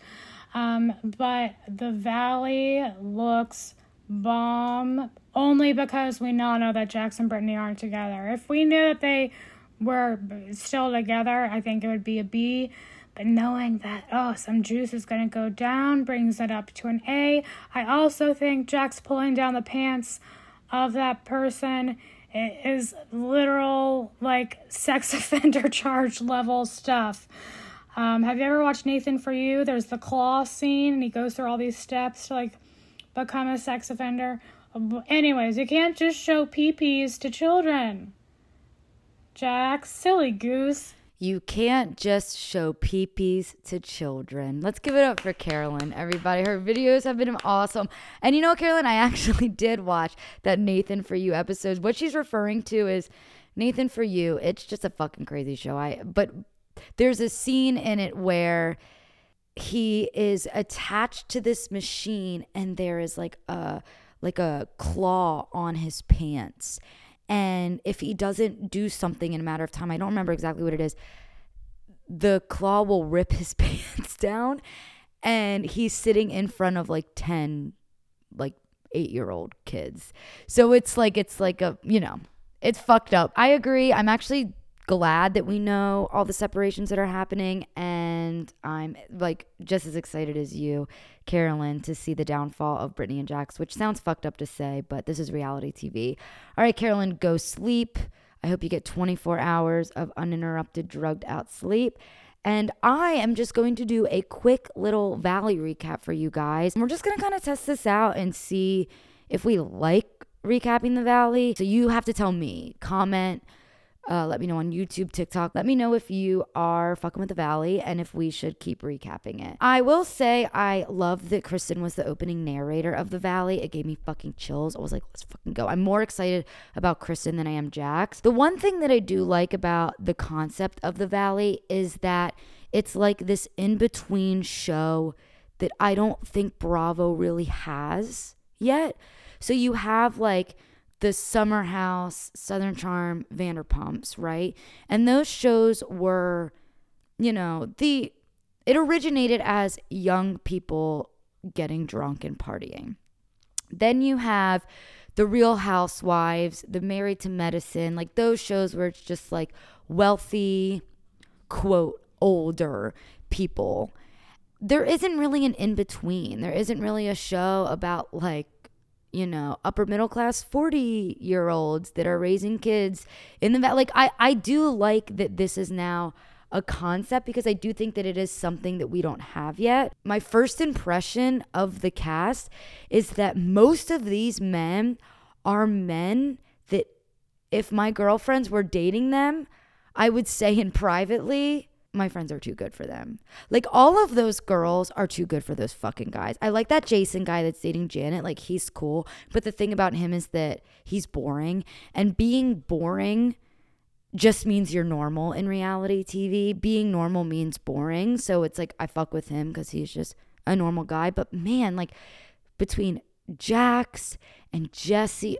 But the Valley looks bomb only because we now know that Jax and Brittany aren't together. If we knew that they were still together, I think it would be a B. But knowing that, some juice is going to go down brings it up to an A. I also think Jax pulling down the pants of that person is literal, like, sex offender charge level stuff. Have you ever watched Nathan For You? There's the claw scene, and he goes through all these steps to, like, become a sex offender. Anyways, you can't just show pee-pees to children. Jax, silly goose. You can't just show peepees to children. Let's give it up for Carolyn, everybody. Her videos have been awesome. And you know, Carolyn, I actually did watch that Nathan For You episode. What she's referring to is Nathan For You. It's just a fucking crazy show. But there's a scene in it where he is attached to this machine and there is like a claw on his pants. And if he doesn't do something in a matter of time, I don't remember exactly what it is, the claw will rip his pants down. And he's sitting in front of like 10, like 8-year-old kids. So it's like a, you know, it's fucked up. I agree. I'm actually glad that we know all the separations that are happening. And I'm like just as excited as you, Carolyn, to see the downfall of Brittany and Jax, which sounds fucked up to say, but this is reality TV. All right, Carolyn, go sleep. I hope you get 24 hours of uninterrupted, drugged out sleep. And I am just going to do a quick little Valley recap for you guys. And we're just going to kind of test this out and see if we like recapping the Valley. So you have to tell me, comment, let me know on YouTube, TikTok. Let me know if you are fucking with the Valley and if we should keep recapping it. I will say I love that Kristen was the opening narrator of the Valley. It gave me fucking chills. I was like, let's fucking go. I'm more excited about Kristen than I am Jax. The one thing that I do like about the concept of the Valley is that it's like this in-between show that I don't think Bravo really has yet. So you have like the Summer House, Southern Charm, Vanderpumps, right? And those shows were, you know, it originated as young people getting drunk and partying. Then you have the Real Housewives, the Married to Medicine, like those shows where it's just like wealthy, quote, older people. There isn't really an in-between. There isn't really a show about like, you know, upper middle class 40-year-olds that are raising kids in the like I do like that this is now a concept because I do think that it is something that we don't have yet. My first impression of the cast is that most of these men are men that if my girlfriends were dating them, I would say in privately, my friends are too good for them. Like all of those girls are too good for those fucking guys. I like that Jason guy that's dating Janet. Like he's cool. But the thing about him is that he's boring. And being boring just means you're normal in reality TV. Being normal means boring. So it's like I fuck with him because he's just a normal guy. But man, like between Jax and Jesse,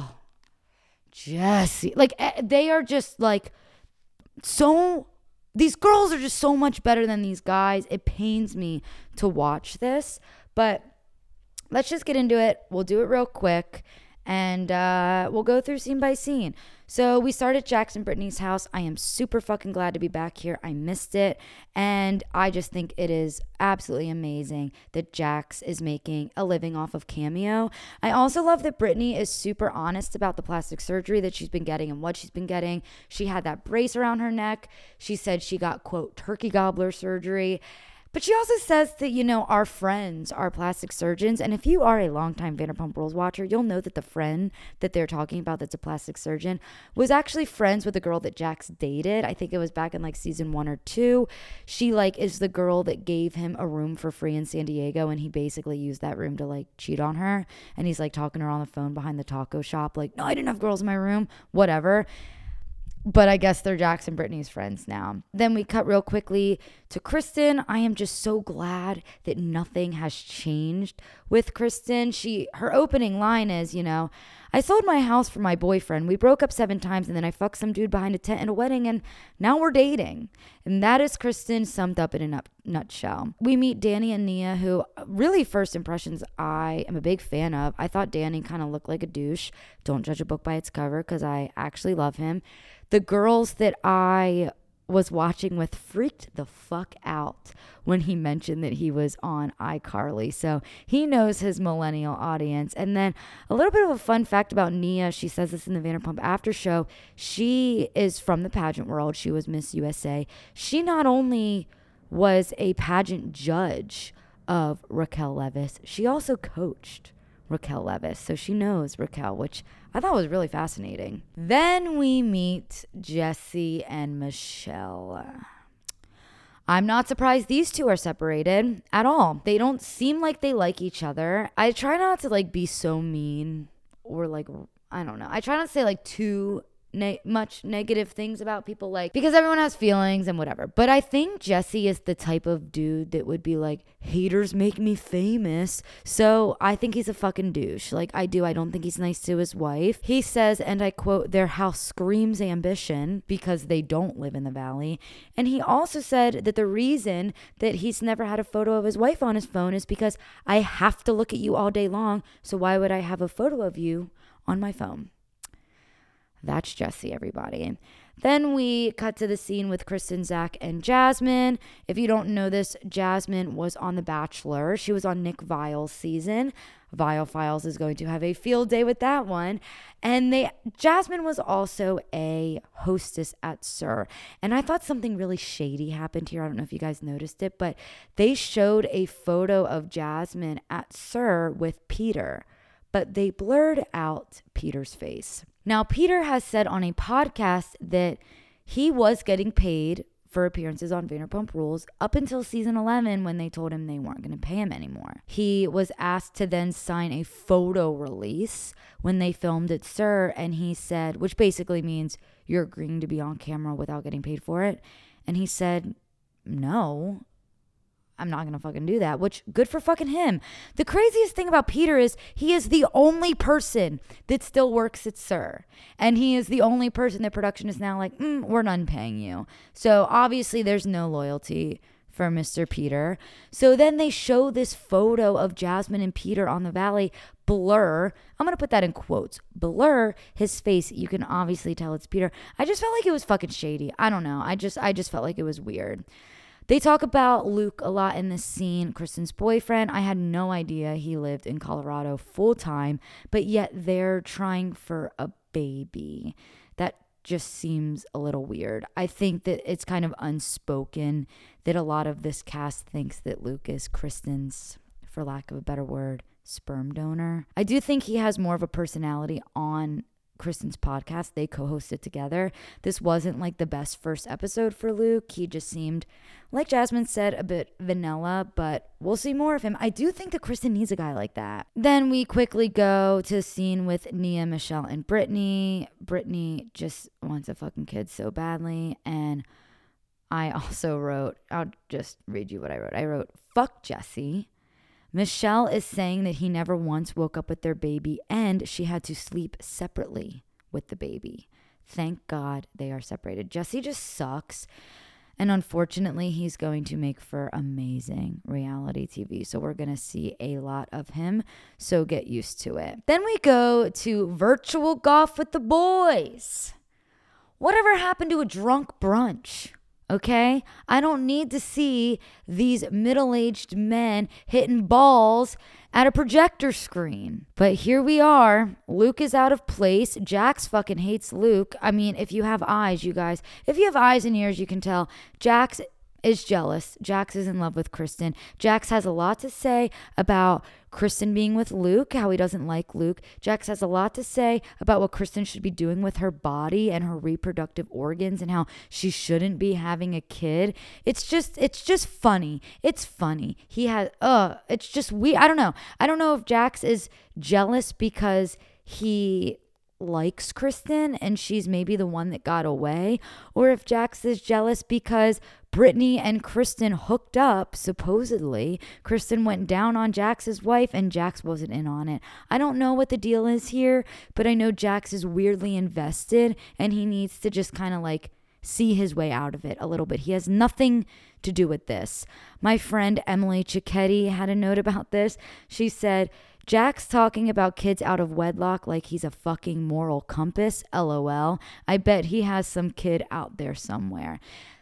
Jesse. Like they are just like so... These girls are just so much better than these guys. It pains me to watch this, but let's just get into it. We'll do it real quick, and we'll go through scene by scene. So we start at Jax and Brittany's house. I am super fucking glad to be back here. I missed it, and I just think it is absolutely amazing that Jax is making a living off of Cameo. I also love that Brittany is super honest about the plastic surgery that she's been getting and what she's been getting. She had that brace around her neck. She said she got, quote, turkey gobbler surgery. But she also says that, you know, our friends are plastic surgeons. And if you are a longtime Vanderpump Rules watcher, you'll know that the friend that they're talking about that's a plastic surgeon was actually friends with the girl that Jax dated. I think it was back in like season 1 or 2. She like is the girl that gave him a room for free in San Diego. And he basically used that room to like cheat on her. And he's like talking to her on the phone behind the taco shop. Like, no, I didn't have girls in my room, whatever. But I guess they're Jax and Brittany's friends now. Then we cut real quickly to Kristen. I am just so glad that nothing has changed with Kristen. Her opening line is, you know, I sold my house for my boyfriend. We broke up 7 times and then I fucked some dude behind a tent in a wedding and now we're dating. And that is Kristen summed up in a nutshell. We meet Danny and Nia, who really first impressions I am a big fan of. I thought Danny kind of looked like a douche. Don't judge a book by its cover because I actually love him. The girls that I was watching with freaked the fuck out when he mentioned that he was on iCarly. So he knows his millennial audience. And then a little bit of a fun fact about Nia. She says this in the Vanderpump After Show. She is from the pageant world. She was Miss USA. She not only was a pageant judge of Raquel Leviss, she also coached Raquel Leviss. So she knows Raquel, which I thought was really fascinating. Then we meet Jesse and Michelle. I'm not surprised these two are separated at all. They don't seem like they like each other. I try not to like be so mean or like, I don't know. I try not to say like too much negative things about people, like, because everyone has feelings and whatever. But I think Jesse is the type of dude that would be like, haters make me famous. So I think he's a fucking douche. Like, I don't think he's nice to his wife. He says, and I quote, their house screams ambition because they don't live in the valley. And he also said that the reason that he's never had a photo of his wife on his phone is because I have to look at you all day long. So why would I have a photo of you on my phone? That's Jesse, everybody. Then we cut to the scene with Kristen, Zach, and Jasmine. If you don't know this, Jasmine was on The Bachelor. She was on Nick Viall's season. Viall Files is going to have a field day with that one. And Jasmine was also a hostess at SUR. And I thought something really shady happened here. I don't know if you guys noticed it, but they showed a photo of Jasmine at SUR with Peter, but they blurred out Peter's face. Now, Peter has said on a podcast that he was getting paid for appearances on Vanderpump Rules up until season 11 when they told him they weren't going to pay him anymore. He was asked to then sign a photo release when they filmed at SUR, and he said, which basically means you're agreeing to be on camera without getting paid for it. And he said, no, I'm not going to fucking do that, which good for fucking him. The craziest thing about Peter is he is the only person that still works at SUR. And he is the only person that production is now like, we're not paying you. So obviously there's no loyalty for Mr. Peter. So then they show this photo of Jasmine and Peter on the valley, blur. I'm going to put that in quotes. Blur his face. You can obviously tell it's Peter. I just felt like it was fucking shady. I don't know. I just felt like it was weird. They talk about Luke a lot in this scene, Kristen's boyfriend. I had no idea he lived in Colorado full time, but yet they're trying for a baby. That just seems a little weird. I think that it's kind of unspoken that a lot of this cast thinks that Luke is Kristen's, for lack of a better word, sperm donor. I do think he has more of a personality on Kristen's podcast. They co-hosted together. This wasn't like the best first episode for Luke. He just seemed, like Jasmine said, a bit vanilla, but we'll see more of him. I do think that Kristen needs a guy like that. Then we quickly go to a scene with Nia, Michelle, and Brittany. Brittany just wants a fucking kid so badly. And I also wrote, I'll just read you what I wrote. I wrote, fuck Jesse. Michelle is saying that he never once woke up with their baby and she had to sleep separately with the baby. Thank God they are separated. Jesse just sucks. And unfortunately, he's going to make for amazing reality TV. So we're going to see a lot of him. So get used to it. Then we go to virtual golf with the boys. Whatever happened to a drunk brunch? Okay, I don't need to see these middle-aged men hitting balls at a projector screen. But here we are. Luke is out of place. Jax fucking hates Luke. I mean, if you have eyes, you guys, if you have eyes and ears, you can tell Jax is jealous. Jax is in love with Kristen. Jax has a lot to say about Kristen being with Luke, how he doesn't like Luke. Jax has a lot to say about what Kristen should be doing with her body and her reproductive organs and how she shouldn't be having a kid. It's just funny. It's funny. It's just weird. I don't know. I don't know if Jax is jealous because he likes Kristen and she's maybe the one that got away, or if Jax is jealous because Brittany and Kristen hooked up, supposedly. Kristen went down on Jax's wife and Jax wasn't in on it. I don't know what the deal is here, but I know Jax is weirdly invested and he needs to just kind of like see his way out of it a little bit. He has nothing to do with this. My friend Emily Cicchetti had a note about this. She said, Jax talking about kids out of wedlock like he's a fucking moral compass. LOL. I bet he has some kid out there somewhere.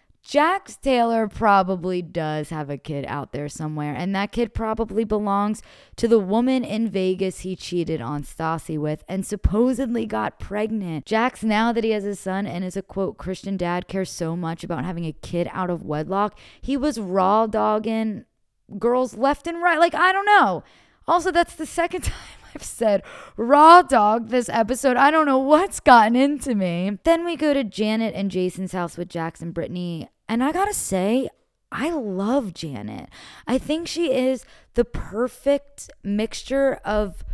Jax Taylor probably does have a kid out there somewhere, and that kid probably belongs to the woman in Vegas he cheated on Stassi with and supposedly got pregnant. Jax, now that he has a son and is a quote Christian dad, cares so much about having a kid out of wedlock. He was raw dogging girls left and right. Like, I don't know. Also, that's the second time I've said raw dog this episode. I don't know what's gotten into me. Then we go to Janet and Jason's house with Jax and Brittany. And I gotta say, I love Janet. I think she is the perfect mixture of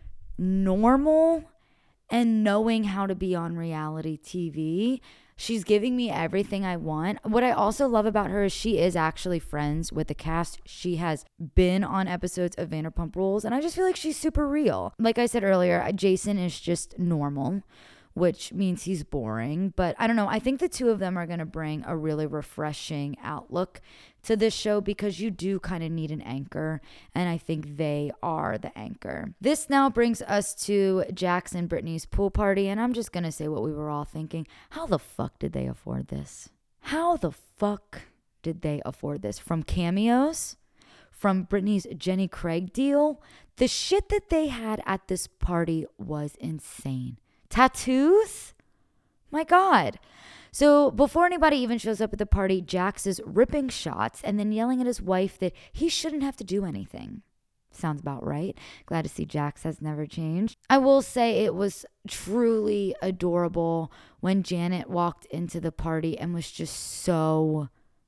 normal and knowing how to be on reality TV. She's giving me everything I want. What I also love about her is she is actually friends with the cast. She has been on episodes of Vanderpump Rules, and I just feel like she's super real. Like I said earlier, Jason is just normal, which means he's boring. But I don't know. I think the two of them are going to bring a really refreshing outlook to this show because you do kind of need an anchor. And I think they are the anchor. This now brings us to Jax and Brittany's pool party. And I'm just going to say what we were all thinking. How the fuck did they afford this? How the fuck did they afford this? From cameos? From Brittany's Jenny Craig deal? The shit that they had at this party was insane. Tattoos? My God. So before anybody even shows up at the party, Jax is ripping shots and then yelling at his wife that he shouldn't have to do anything. Sounds about right. Glad to see Jax has never changed. I will say it was truly adorable when Janet walked into the party and was just so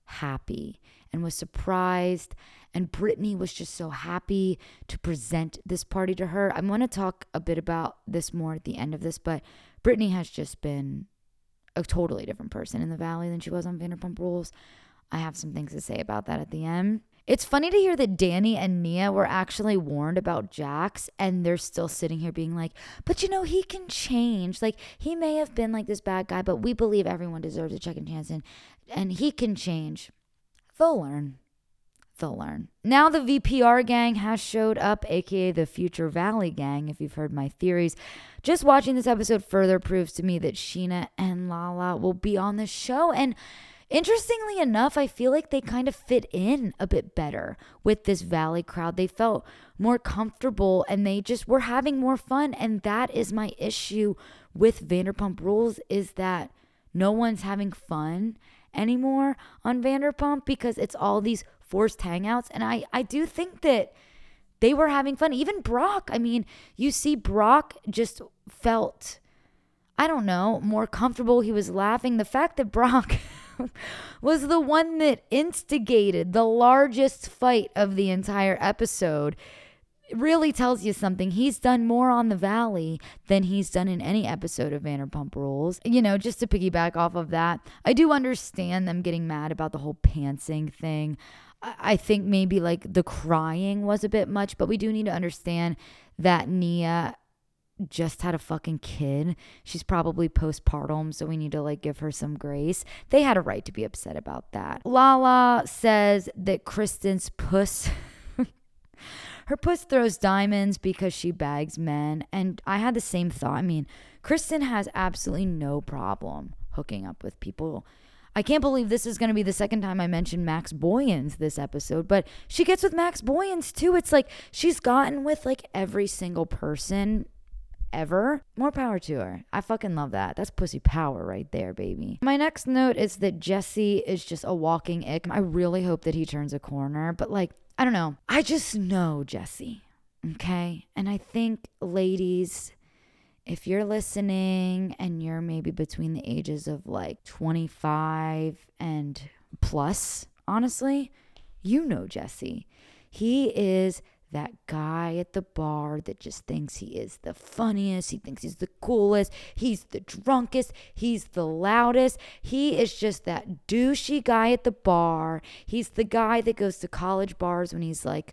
happy and was surprised. And Brittany was just so happy to present this party to her. I'm going to talk a bit about this more at the end of this, but Brittany has just been a totally different person in the Valley than she was on Vanderpump Rules. I have some things to say about that at the end. It's funny to hear that Danny and Nia were actually warned about Jax, and they're still sitting here being like, but you know, he can change. Like, he may have been like this bad guy, but we believe everyone deserves a second chance, and he can change. They'll learn. They'll learn. Now the VPR gang has showed up, aka the Future Valley gang, if you've heard my theories. Just watching this episode further proves to me that Sheena and Lala will be on the show. And interestingly enough, I feel like they kind of fit in a bit better with this Valley crowd. They felt more comfortable and they just were having more fun. And that is my issue with Vanderpump Rules, is that no one's having fun anymore on Vanderpump because it's all these forced hangouts. And I do think that they were having fun. Even Brock. I mean, you see Brock just felt, I don't know, more comfortable. He was laughing. The fact that Brock was the one that instigated the largest fight of the entire episode really tells you something. He's done more on the Valley than he's done in any episode of Vanderpump Rules. You know, just to piggyback off of that, I do understand them getting mad about the whole pantsing thing. I think maybe like the crying was a bit much, but we do need to understand that Nia just had a fucking kid. She's probably postpartum, so we need to like give her some grace. They had a right to be upset about that. Lala says that Kristen's puss her puss throws diamonds because she bags men, and I had the same thought. I mean, Kristen has absolutely no problem hooking up with people. I can't believe this is going to be the second time I mentioned Max Boyens this episode, but she gets with Max Boyens too. It's like she's gotten with like every single person ever. More power to her. I fucking love that. That's pussy power right there, baby. My next note is that Jesse is just a walking ick. I really hope that he turns a corner, but like, I don't know. I just know Jesse, okay? And I think, ladies, if you're listening and you're maybe between the ages of like 25 and plus, honestly, you know Jesse. He is that guy at the bar that just thinks he is the funniest. He thinks he's the coolest. He's the drunkest. He's the loudest. He is just that douchey guy at the bar. He's the guy that goes to college bars when he's like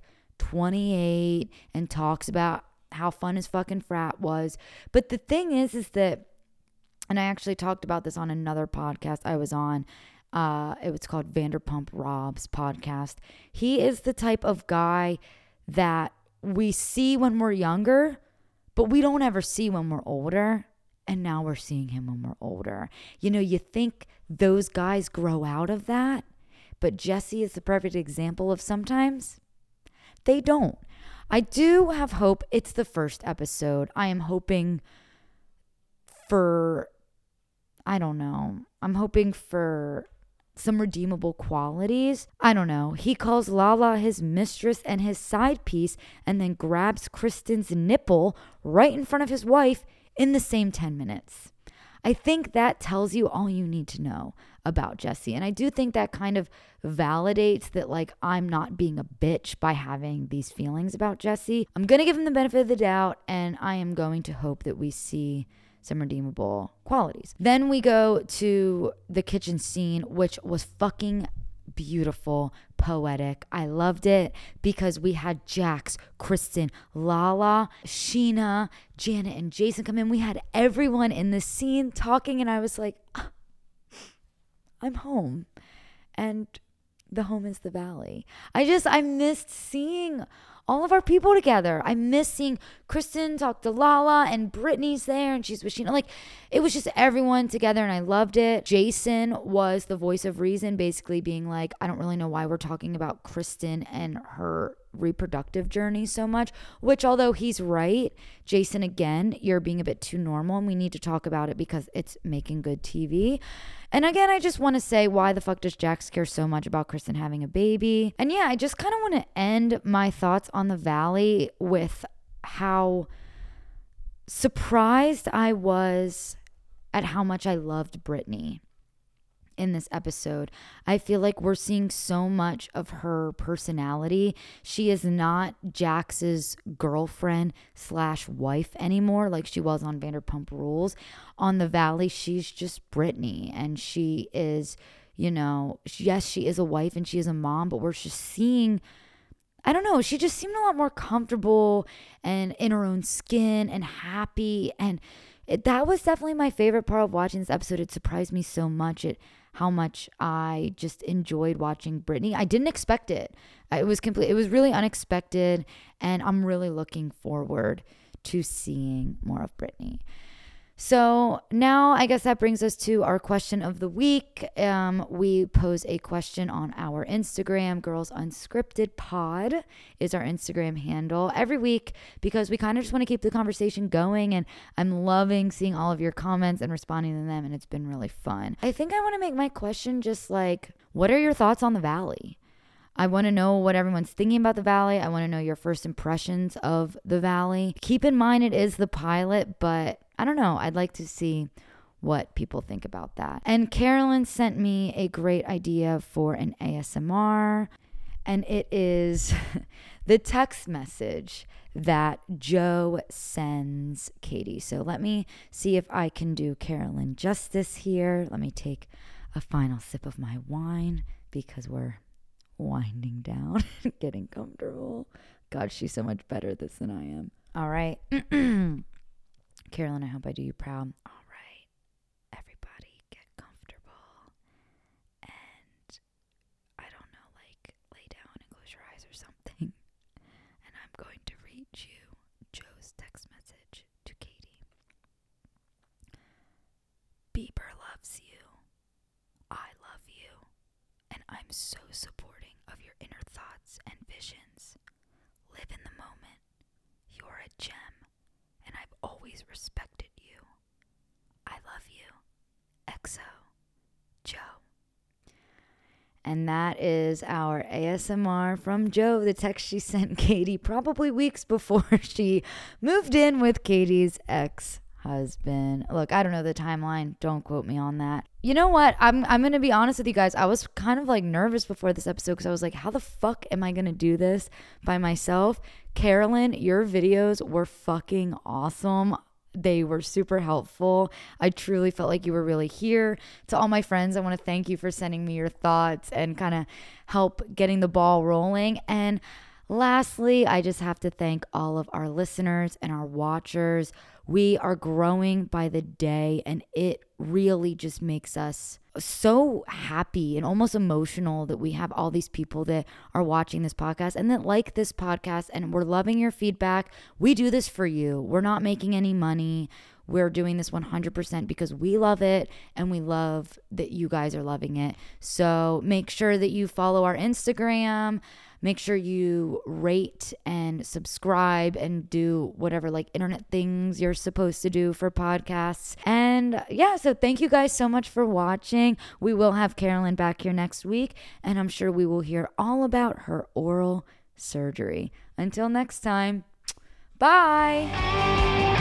28 and talks about how fun his fucking frat was. But the thing is that, and I actually talked about this on another podcast I was on. It was called Vanderpump Rob's podcast. He is the type of guy that we see when we're younger, but we don't ever see when we're older. And now we're seeing him when we're older. You know, you think those guys grow out of that, but Jesse is the perfect example of sometimes they don't. I do have hope. It's the first episode. I am hoping for, I don't know. I'm hoping for some redeemable qualities. I don't know. He calls Lala his mistress and his side piece and then grabs Kristen's nipple right in front of his wife in the same 10 minutes. I think that tells you all you need to know about Jesse. And I do think that kind of validates that, like, I'm not being a bitch by having these feelings about Jesse. I'm going to give him the benefit of the doubt, and I am going to hope that we see some redeemable qualities. Then we go to the kitchen scene, which was fucking beautiful, poetic. I loved it because we had Jax, Kristen, Lala, Sheena, Janet, and Jason come in. We had everyone in the scene talking, and I was like, I'm home. And the home is the valley. I missed seeing all of our people together. I miss seeing Kristen talk to Lala, and Brittany's there and she's with Sheena. Like, it was just everyone together and I loved it. Jason was the voice of reason, basically being like, I don't really know why we're talking about Kristen and her reproductive journey so much, which, although he's right, Jason, again, you're being a bit too normal and we need to talk about it because it's making good TV. And again, I just want to say, why the fuck does Jax care so much about Kristen having a baby? And yeah, I just kind of want to end my thoughts on the Valley with how surprised I was at how much I loved Brittany in this episode. I feel like we're seeing so much of her personality. She is not Jax's girlfriend / wife anymore like she was on Vanderpump Rules. On the Valley, she's just Brittany, and she is, you know, yes, she is a wife and she is a mom, but we're just seeing, I don't know, she just seemed a lot more comfortable and in her own skin and happy. And that was definitely my favorite part of watching this episode. It surprised me so much at how much I just enjoyed watching Brittany. I didn't expect it. It was really unexpected, and I'm really looking forward to seeing more of Brittany. So now I guess that brings us to our question of the week. We pose a question on our Instagram. Girls Unscripted Pod is our Instagram handle every week because we kind of just want to keep the conversation going, and I'm loving seeing all of your comments and responding to them, and it's been really fun. I think I want to make my question just like, what are your thoughts on the Valley? I want to know what everyone's thinking about the Valley. I want to know your first impressions of the Valley. Keep in mind it is the pilot, but I don't know. I'd like to see what people think about that. And Carolyn sent me a great idea for an ASMR, and it is the text message that Joe sends Katie. So let me see if I can do Carolyn justice here. Let me take a final sip of my wine because we're winding down, getting comfortable. God, she's so much better at this than I am. All right. Carolyn, I hope I do you proud. All right. Everybody get comfortable. And I don't know, like lay down and close your eyes or something. And I'm going to read you Joe's text message to Katie. Bieber loves you. I love you. And I'm so supporting of your inner thoughts and visions. Live in the moment. You're a gem, and I've always respected you. I love you. XO, Joe. And that is our ASMR from Joe, the text she sent Katie probably weeks before she moved in with Katie's ex-husband. Look, I don't know the timeline. Don't quote me on that. You know what? I'm going to be honest with you guys. I was kind of like nervous before this episode because I was like, how the fuck am I going to do this by myself? Carolyn, your videos were fucking awesome. They were super helpful. I truly felt like you were really here. To all my friends, I want to thank you for sending me your thoughts and kind of help getting the ball rolling. And lastly, I just have to thank all of our listeners and our watchers. We are growing by the day, and it really just makes us so happy and almost emotional that we have all these people that are watching this podcast and that like this podcast, and we're loving your feedback. We do this for you. We're not making any money. We're doing this 100% because we love it and we love that you guys are loving it. So make sure that you follow our Instagram. Make sure you rate and subscribe and do whatever like internet things you're supposed to do for podcasts. And yeah, so thank you guys so much for watching. We will have Carolyn back here next week, and I'm sure we will hear all about her oral surgery. Until next time, bye.